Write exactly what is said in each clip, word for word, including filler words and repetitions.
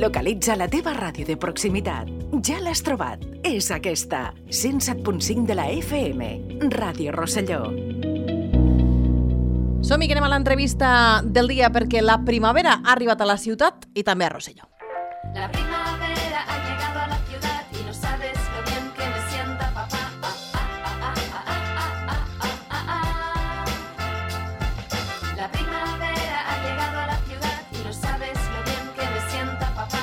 Localitza la teva ràdio de proximitat. Ja l'has trobat. És aquesta. cent set punt cinc de la F M. Ràdio Rosselló. Som-hi, que anem a l'entrevista del dia perquè la primavera ha arribat a la ciutat i també a Rosselló. La primavera ha llegado a la ciudad y no sabes lo bien que me sienta papá. La primavera ha llegado a la ciudad y no sabes lo bien que me sienta papá.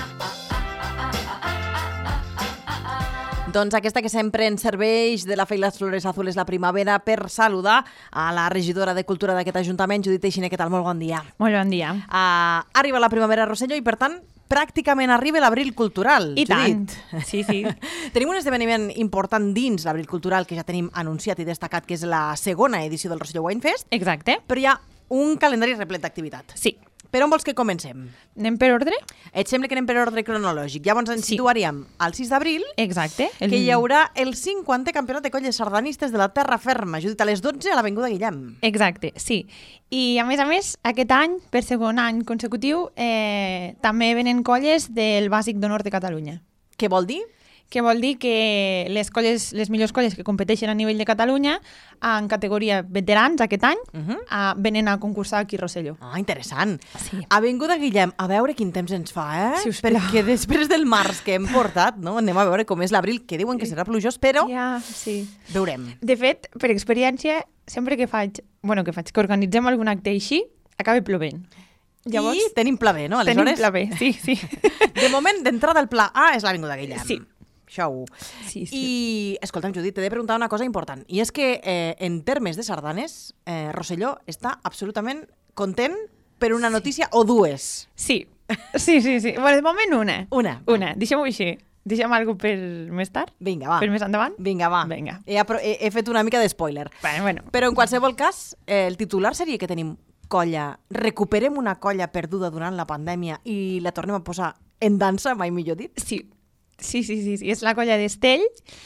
Doncs aquesta que sempre ens serveix de la Fe i les Flores Azules la primavera per saludar a la regidora de Cultura d'aquest Ajuntament, Judit Teixiner. Què tal? Molt bon dia. Molt bon dia. Uh, arriba la primavera a Rosselló i, per tant, pràcticament arriba l'abril cultural. I Judit. tant. Sí, sí. Tenim un esdeveniment important dins l'abril cultural que ja tenim anunciat i destacat, que és la segona edició del Rosselló Wine Fest, Exacte. però hi ha un calendari replet d'activitat. Sí. Per on vols que comencem? Anem per ordre? Et sembla que anem per ordre cronològic. Llavors ens Sí. situaríem al sis d'abril, Exacte. El... que hi haurà el cinquantè campionat de colles sardanistes de la Terra Ferma, Judit, a les dotze a l'Avinguda Guillem. Exacte, sí. I a més a més, aquest any, per segon any consecutiu, eh, també venen colles del Bàsic d'Honor de Catalunya. Què vol dir? Que vol dir que les colles, les millors colles que competeixen a nivell de Catalunya en categoria veterans aquest any Uh -huh. uh, venen a concursar aquí a Rosselló. Ah, interessant. Sí. Avinguda Guillem, a veure quin temps ens fa, eh? Si us plau. Perquè després del març que hem portat, no? Anem a veure com és l'abril, que diuen que serà plujós, però Ja, sí. veurem. De fet, per experiència, sempre que faig, bueno, que faig, que organitzem algun acte així, acaba plovent. Llavors, I tenim pla B, no? Aleshores, tenim pla B, sí, sí. de moment, d'entrada al pla A és l'Avinguda Guillem. Sí. Això ho. Sí, sí. I, escolta'm, Judit, t'he de preguntar una cosa important. I és que, eh, en termes de sardanes, eh, Rosselló està absolutament content per una notícia o dues. Sí, sí, sí. sí. Bueno, de moment una. Una. Una, deixem-ho així. Deixem alguna per més tard? Vinga, va. Per més endavant? Vinga, va. Vinga. He, apro- he, he fet una mica d'espoiler. Bueno, bueno. Però en qualsevol cas, eh, el titular seria que tenim colla, recuperem una colla perduda durant la pandèmia i la tornem a posar en dansa, mai millor dit. Sí, sí, sí, sí, sí. És la colla d'Estell.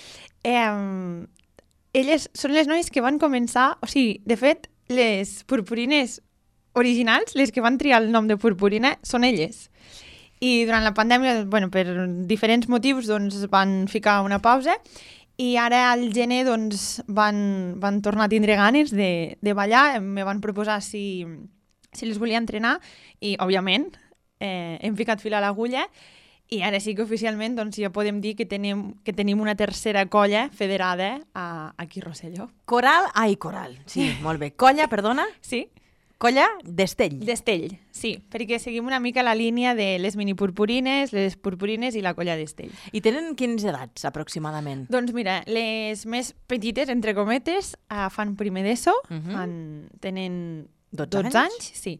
Eh, elles són les noies que van començar... O sigui, de fet, les purpurines originals, les que van triar el nom de purpurina, són elles. I durant la pandèmia, bueno, per diferents motius, doncs, van ficar una pausa i ara al gener doncs, van, van tornar a tindre ganes de, de ballar. Me van proposar si, si les volia entrenar i, òbviament, eh, hem ficat fil a l'agulla i ara sí que oficialment doncs, ja podem dir que tenim, que tenim una tercera colla federada a, aquí a Rosselló. Coral, ai, coral, sí, molt bé. Colla, perdona, Sí? colla d'Estell. D'Estell, sí, perquè seguim una mica la línia de les mini purpurines, les purpurines i la colla d'Estell. I tenen quines edats, aproximadament? Doncs mira, les més petites, entre cometes, uh, fan primer d'ESO, uh Mhm. -huh. fan, tenen dotze dotze anys? anys, sí.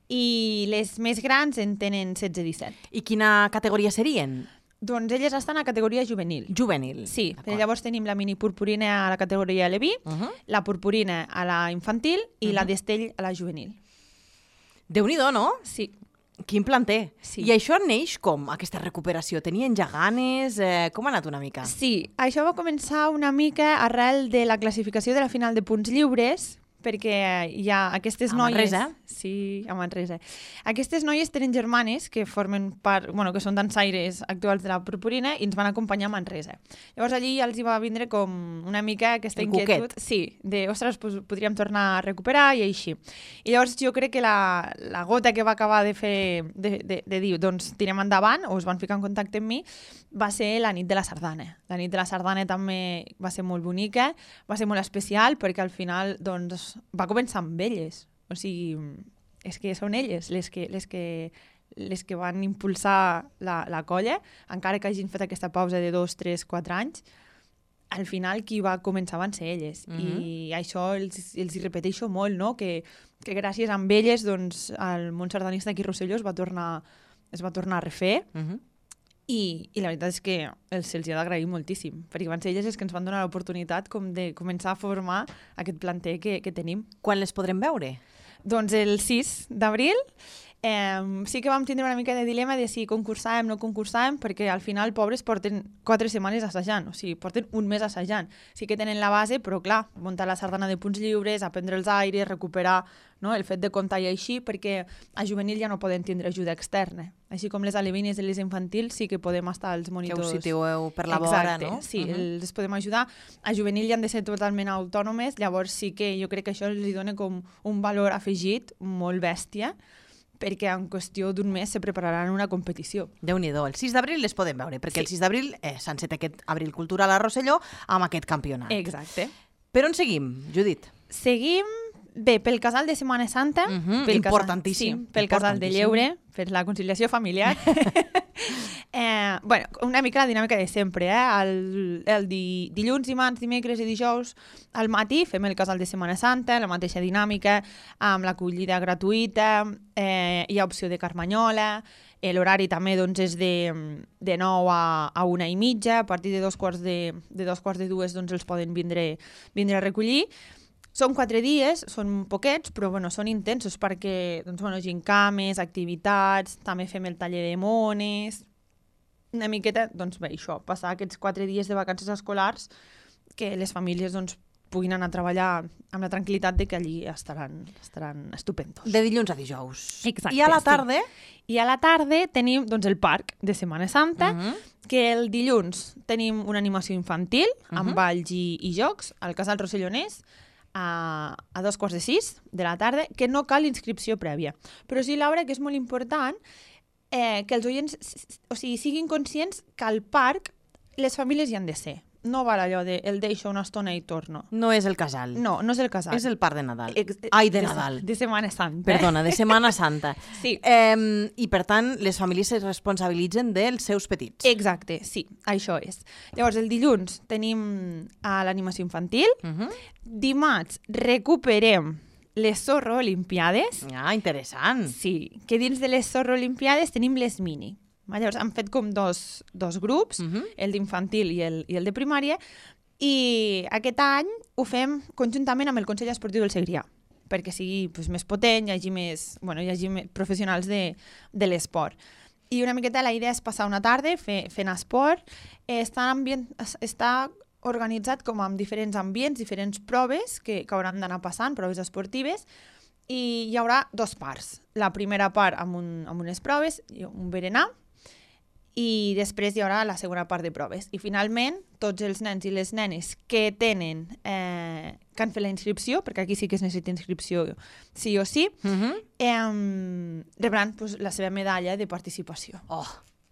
I les més grans en tenen setze disset. I quina categoria serien? Doncs elles estan a categoria juvenil. Juvenil. Sí, D'acord. però llavors tenim la mini purpurina a la categoria L B, Uh -huh. la purpurina a la infantil i Mhm. la d'Estell a la juvenil. Déu-n'hi-do, no? Sí. Quin planter. Sí. I això neix com, aquesta recuperació? Tenien ja ganes? Eh, com ha anat una mica? Sí, això va començar una mica arrel de la classificació de la final de punts lliures, perquè hi ha aquestes A noies... Manresa? Sí, a Manresa. Aquestes noies tenen germanes que formen part, bueno, que són dansaires actuals de la purpurina i ens van acompanyar a Manresa. Llavors allí els hi va vindre com una mica aquesta El inquietud. cuquet. Sí, de, ostres, pues, podríem tornar a recuperar i així. I llavors jo crec que la, la gota que va acabar de fer, de, de, de dir, doncs tirem endavant, o es van ficar en contacte amb mi, va ser la nit de la sardana. La nit de la sardana també va ser molt bonica, va ser molt especial, perquè al final, doncs, va començar amb elles. O sigui, és que són elles les que, les que, les que van impulsar la, la colla, encara que hagin fet aquesta pausa de dos, tres, quatre anys, al final qui va començar van ser elles. Mhm. I això els, els hi repeteixo molt, no? Que, que gràcies a elles doncs, el món sardanista aquí a Rosselló es va tornar, es va tornar a refer. Uh -huh. I, I la veritat és que els, se'ls hi ha d'agrair moltíssim, perquè van ser elles les que ens van donar l'oportunitat com de començar a formar aquest planter que, que tenim. Quan les podrem veure? Doncs el sis d'abril Eh, sí que vam tindre una mica de dilema de si concursàvem o no concursàvem, perquè al final, pobres, porten quatre setmanes assajant, o sigui, porten un mes assajant. Sí que tenen la base, però clar, muntar la sardana de punts lliures, aprendre els aires, recuperar, no?, el fet de comptar i així, perquè a juvenil ja no poden tindre ajuda externa. Així com les alevines i les infantils sí que podem estar als monitors. Que us situeu per la vora, Exacte, no? sí, Uh -huh. els podem ajudar. A juvenil ja han de ser totalment autònomes, llavors sí que jo crec que això els dona com un valor afegit molt bèstia, perquè en qüestió d'un mes se prepararan una competició. Déu-n'hi-do. El sis d'abril les podem veure, perquè Sí. el sis d'abril eh, s'ha encetat aquest abril cultural a Rosselló amb aquest campionat. Exacte. Per on seguim, Judit? Seguim, bé, pel casal de Setmana Santa. Mhm, pel importantíssim, Casal, sí, pel casal de importantíssim. lleure, per la conciliació familiar. eh, bueno, una mica la dinàmica de sempre, eh? El, el di, dilluns, dimarts, dimecres i dijous al matí fem el casal de Setmana Santa, la mateixa dinàmica, amb l'acollida gratuïta, eh, hi ha opció de carmanyola, eh, l'horari també doncs, és de, de nou a, a una i mitja, a partir de dos quarts de, de, dos quarts de dues doncs, els poden vindre, vindre a recollir. Són quatre dies, són poquets, però bueno, són intensos perquè doncs, bueno, gincames, activitats, també fem el taller de mones, una miqueta, doncs bé, això, passar aquests quatre dies de vacances escolars que les famílies doncs, puguin anar a treballar amb la tranquil·litat de que allí estaran, estaran estupendos. De dilluns a dijous. Exacte, I a la sí. tarda? I a la tarda tenim doncs, el parc de Setmana Santa, Uh -huh. que el dilluns tenim una animació infantil amb Mhm. balls i, i jocs al Casal Rossellonès, a, a dos quarts de sis de la tarda, que no cal inscripció prèvia. Però sí, Laura, que és molt important eh, que els oients o sigui, siguin conscients que al parc les famílies hi han de ser. No val allò de el deixo una estona i torno. No és el casal. No, no és el casal. És el parc de Nadal. Ex- Ai, de de, Nadal. De Setmana Santa. Perdona, de Setmana Santa. Sí. Eh, I, per tant, les famílies es responsabilitzen dels seus petits. Exacte, sí, això és. Llavors, el dilluns tenim a l'animació infantil. Uh -huh. Dimarts recuperem les Zorro Olimpiades. Ah, interessant. Sí, que dins de les Zorro Olimpiades tenim les mini. Llavors, han fet com dos, dos grups, Uh -huh. el d'infantil i, el, i el de primària, i aquest any ho fem conjuntament amb el Consell Esportiu del Segrià, perquè sigui pues, més potent, hi hagi més, bueno, hi hagi més professionals de, de l'esport. I una miqueta la idea és passar una tarda fe, fent esport, eh, està, ambient, està organitzat com amb diferents ambients, diferents proves que, que hauran d'anar passant, proves esportives, i hi haurà dos parts. La primera part amb, un, amb unes proves, un berenar, i després hi haurà la segona part de proves. I finalment, tots els nens i les nenes que tenen, eh, que han fet la inscripció, perquè aquí sí que es necessita inscripció sí o sí, Uh -huh. eh, rebran pues, la seva medalla de participació. Oh,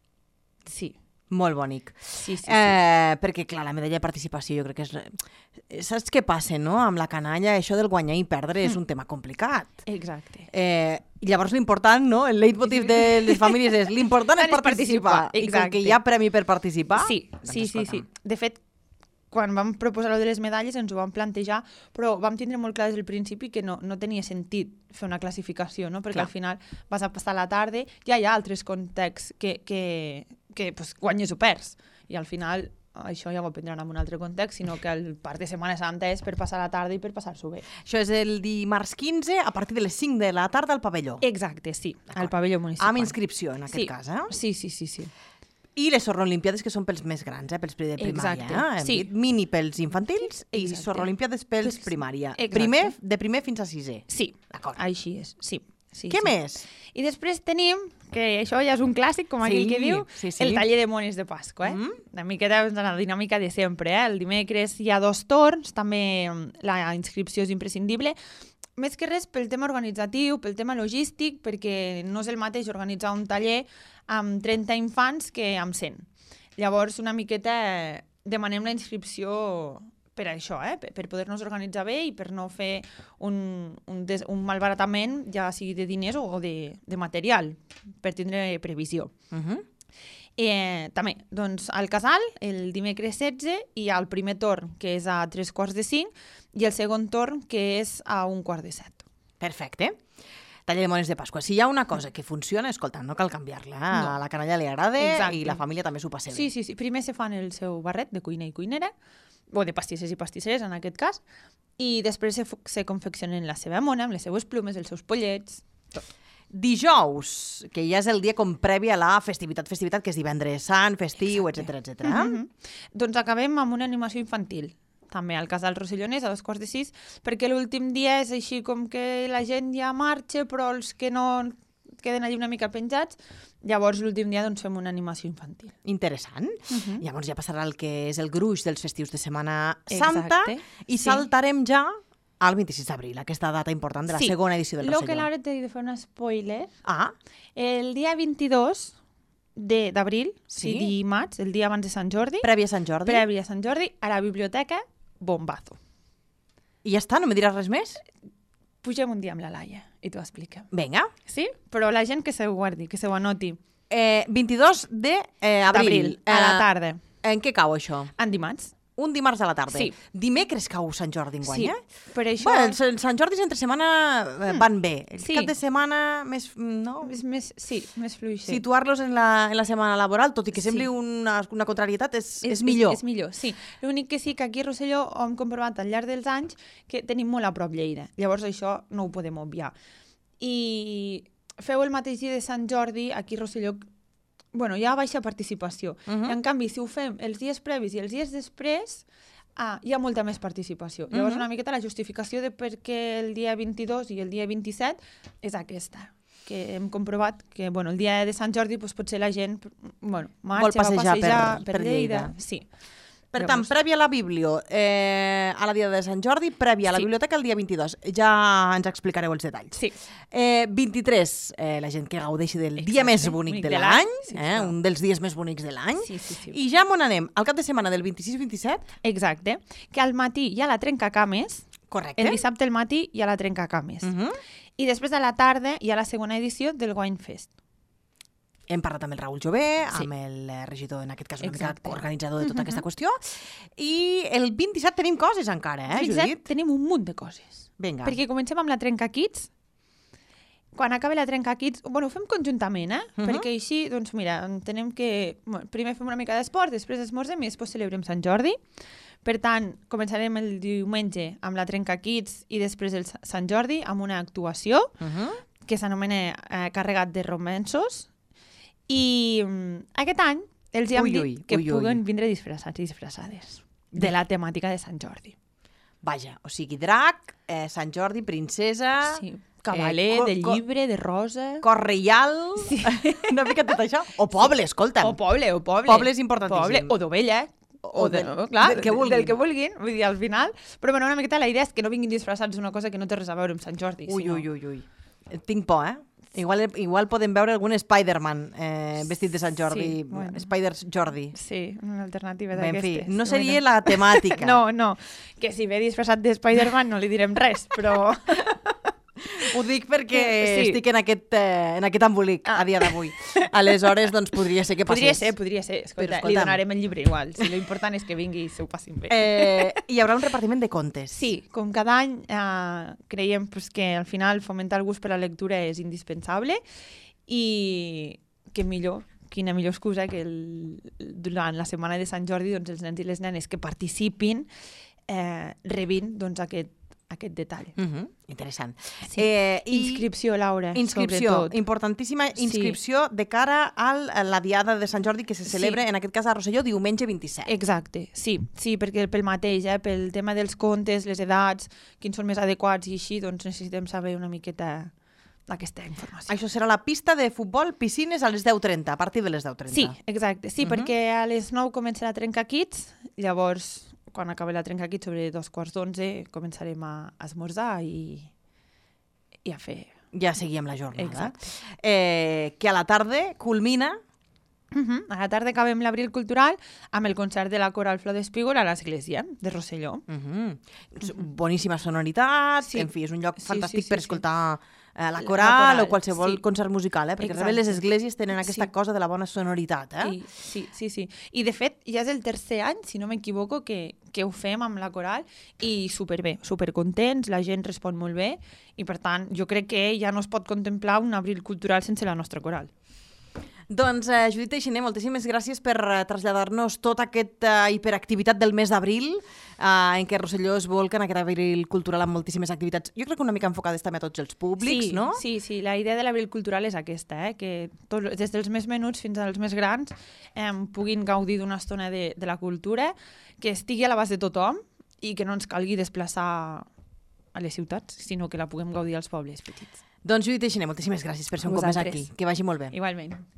Sí, molt bonic. sí, sí. sí. Eh, perquè, clar, la medalla de participació jo crec que és... Saps què passa, no? Amb la canalla, això del guanyar i perdre és un tema complicat. Exacte. Eh, i llavors l'important, no? El leitmotiv de les famílies és l'important és És participar, participar. I com exacte. que hi ha premi per participar... Sí, doncs sí, sí, sí. escolta'm. De fet, quan vam proposar lo de les medalles ens ho vam plantejar, però vam tindre molt clar des del principi que no, no tenia sentit fer una classificació, no? Perquè Clar. al final vas a passar la tarda, ja hi ha altres contexts que, que, que pues, guanyes o perds, i al final això ja ho aprendran en un altre context, sinó que el parc de Setmana Santa és per passar la tarda i per passar-s'ho bé. Això és el dimarts quinze, a partir de les cinc de la tarda al pavelló. Exacte, sí, al pavelló municipal. Amb inscripció, en aquest sí. cas, eh? Sí, sí, sí, sí. I les Sorrolimpiades, que són pels més grans, eh? Pels de primària. Exacte, Eh? Hem sí. dit mini pels infantils i Exacte. Sorrolimpiades pels Pels- primària. Exacte. Primer, de primer fins a sisè. Sí, D'acord. així és, sí. sí Què sí. més? I després tenim, que això ja és un clàssic, com aquell Sí, que diu, sí, sí. el taller de mones de Pasqua. Eh? Mm. Una miqueta de la dinàmica de sempre. Eh? El dimecres hi ha dos torns, també mm, la inscripció és imprescindible. Més que res pel tema organitzatiu, pel tema logístic, perquè no és el mateix organitzar un taller amb trenta infants que amb cent. Llavors, una miqueta eh, demanem la inscripció per això, eh? per, per poder-nos organitzar bé i per no fer un, un, des, un malbaratament, ja sigui de diners o, o de, de material, per tindre previsió. Uh -huh. Eh, també, doncs, al casal, el dimecres setze, hi ha el primer torn, que és a tres quarts de cinc, i el segon torn, que és a un quart de set. Perfecte. Taller de mones de Pasqua. Si hi ha una cosa que funciona, escolta, no cal canviar-la. Eh? No. A la canalla li agrada Exacte. i la família també s'ho passa bé. Sí, sí, sí. Primer se fan el seu barret de cuina i cuinera, o de pastissers i pastisseres, en aquest cas, i després se, fu- se confeccionen la seva mona, amb les seues plumes, els seus pollets, tot. Dijous, que ja és el dia com previ a la festivitat, festivitat, que és divendres sant, festiu, etcètera, etcètera. Mm -hmm. Doncs acabem amb una animació infantil, també al Casal Rossellonès, a dos quarts de sis, perquè l'últim dia és així com que la gent ja marxa, però els que no queden allí una mica penjats, llavors l'últim dia doncs, fem una animació infantil. Interessant. Uh-huh. Llavors ja passarà el que és el gruix dels festius de Setmana Santa. Exacte. I Sí. saltarem ja al vint-i-sis d'abril, aquesta data important de la Sí. segona edició del Lo que Rosselló. Laura t'he de fer un spoiler. Ah, El dia vint-i-dos de- d'abril, Sí. sí. dimarts, el dia abans de Sant Jordi, prèvia a Sant Jordi. previ a Sant Jordi, a la biblioteca, bombazo. I ja està, no me diràs res més? Pugem un dia amb la Laia i t'ho explica. Vinga. Sí? Però la gent que se ho guardi, que se ho anoti. Eh, vint-i-dos d'abril. Eh, D'abril, a la Eh, tarda. En què cau això? En dimarts. Un dimarts a la tarda. Sí. Dimecres cau Sant Jordi enguany, Sí, eh? per això... Bueno, els, els Sant Jordis entre setmana eh, van bé. El Sí. cap de setmana més... No? És més, sí, més fluix. Sí. Situar-los en la, en la setmana laboral, tot i que Sí. sembli una, una contrarietat, és, és, és millor. És, és millor, sí. L'únic que sí que aquí a Rosselló hem comprovat al llarg dels anys que tenim molt a prop Lleida. Llavors això no ho podem obviar. I feu el mateix dia de Sant Jordi, aquí a Rosselló, bueno, hi ha baixa participació. Uh -huh. En canvi, si ho fem els dies previs i els dies després, ah, hi ha molta més participació. Llavors, Uh-huh. una miqueta la justificació de per què el dia vint-i-dos i el dia vint-i-set és aquesta, que hem comprovat que bueno, el dia de Sant Jordi doncs, potser la gent bueno, marxa, Vol passejar va passejar per- per, per Lleida. Lleida. Sí. Per tant, prèvia a la Biblio, eh, a la dia de Sant Jordi, prèvia a la Sí. biblioteca el dia vint-i-dos. Ja ens explicareu els detalls. Sí. Eh, vint-i-tres, eh, la gent que gaudeixi del dia Exacte, més bonic, bonic de de l'any, l'any, eh, sisplau. un dels dies més bonics de l'any. Sí, sí, sí. I ja on anem? Al cap de setmana del vint-i-sis vint-i-set? Exacte. Que al matí hi ha la trencacames, Correcte. el dissabte al matí hi ha la trencacames. Uh -huh. I després a la tarda hi ha la segona edició del Wine Fest. Hem parlat amb el Raül Jové, Sí. amb el eh, regidor, en aquest cas una Exacte. mica organitzador de tota aquesta qüestió. I el vint-i-set tenim coses encara, eh, El Judit? tenim un munt de coses. Vinga. Perquè comencem amb la Trencaquits. Quan acabi la Trencaquits, bueno, ho fem conjuntament, eh? Mhm. Perquè així, doncs mira, entenem que bueno, primer fem una mica d'esport, després esmorzem i després celebrem Sant Jordi. Per tant, començarem el diumenge amb la Trencaquits i després el Sa- Sant Jordi amb una actuació Uh -huh. que s'anomena eh, Carregat de Romanços. I mm, aquest any els hi hem Ui, dit ui, que ui, ui. puguen vindre disfressats i disfressades de la temàtica de Sant Jordi. Vaja, o sigui, drac, eh, Sant Jordi, princesa, Sí. Cavaler, eh, co- de co- llibre, de rosa... cor reial, Sí. una mica tot això. O poble, escolta'm. O poble, o poble. Poble és importantíssim. Poble, o d'ovella. O O de, del- clar, del que de- vulguin. Del que vulguin, vull dir, al final. Però bueno, una miqueta la idea és que no vinguin disfressats d'una cosa que no té res a veure amb Sant Jordi. Ui, sinó... ui, ui, ui. Tinc por, eh? Igual, igual podem veure algun Spider-Man eh, vestit de Sant Jordi. Sí, bueno. Spider-Jordi. Sí, una alternativa Bé, en d'aquestes. fi, no seria la temàtica. No, no. Que si ve disfressat de Spider-Man no li direm res, però... Ho dic perquè Sí. estic en aquest, eh, en aquest embolic Ah. a dia d'avui. Aleshores, doncs, podria ser que passés. Podria ser, podria ser. Escolta, Però, li escolta'm. donarem el llibre igual. Si l'important és que vingui i se ho passin bé. Eh, hi haurà un repartiment de contes. Sí, com cada any eh, creiem pues, que al final fomentar el gust per la lectura és indispensable i que millor, quina millor excusa que el, durant la setmana de Sant Jordi doncs, els nens i les nenes que participin eh, rebin doncs, aquest, aquest detall. Uh -huh. Interessant. Sí. Eh, i Inscripció, Laura, Inscripció, sobretot. importantíssima Sí. inscripció de cara a la diada de Sant Jordi que se celebra, Sí. en aquest cas a Rosselló, diumenge vint-i-set. Exacte, sí, sí, perquè pel mateix, eh, pel tema dels contes, les edats, quins són més adequats i així, doncs necessitem saber una miqueta aquesta informació. Això serà la pista de futbol, piscines, a les deu trenta, a partir de les deu trenta. Sí, exacte, sí, Mhm. perquè a les nou comença la Trencaquits, llavors quan acabi la Trencaquits sobre dos quarts d'onze començarem a esmorzar i, i a fer... Ja seguíem la jornada. Exacte. Eh, que a la tarda culmina... Uh -huh. A la tarda acabem l'Abril Cultural amb el concert de la Coral Flor d'Espígol a l'església de Rosselló. Uh -huh. Boníssima sonoritat, Sí. en fi, és un lloc Sí, fantàstic sí, sí, per sí. escoltar eh, la La coral, coral, o qualsevol sí. concert musical, eh? perquè Exacte. també les esglésies tenen aquesta Sí. cosa de la bona sonoritat. Eh? I, sí, sí, sí. I de fet, ja és el tercer any, si no m'equivoco, que, que ho fem amb la coral i superbé, supercontents, la gent respon molt bé i per tant jo crec que ja no es pot contemplar un abril cultural sense la nostra coral. Doncs, eh, Judit Teixiner, moltíssimes gràcies per eh, traslladar-nos tota aquesta hiperactivitat del mes d'abril, eh, en què Rosselló es volca en aquest abril cultural amb moltíssimes activitats. Jo crec que una mica enfocades també a tots els públics, sí, no? Sí, sí, la idea de l'abril cultural és aquesta, eh? Que tot, des dels més menuts fins als més grans eh, puguin gaudir d'una estona de, de la cultura, que estigui a l'abast de tothom i que no ens calgui desplaçar a les ciutats, sinó que la puguem gaudir als pobles petits. Doncs Judit Teixiner, moltíssimes gràcies per ser un cop més aquí. Que vagi molt bé. Igualment.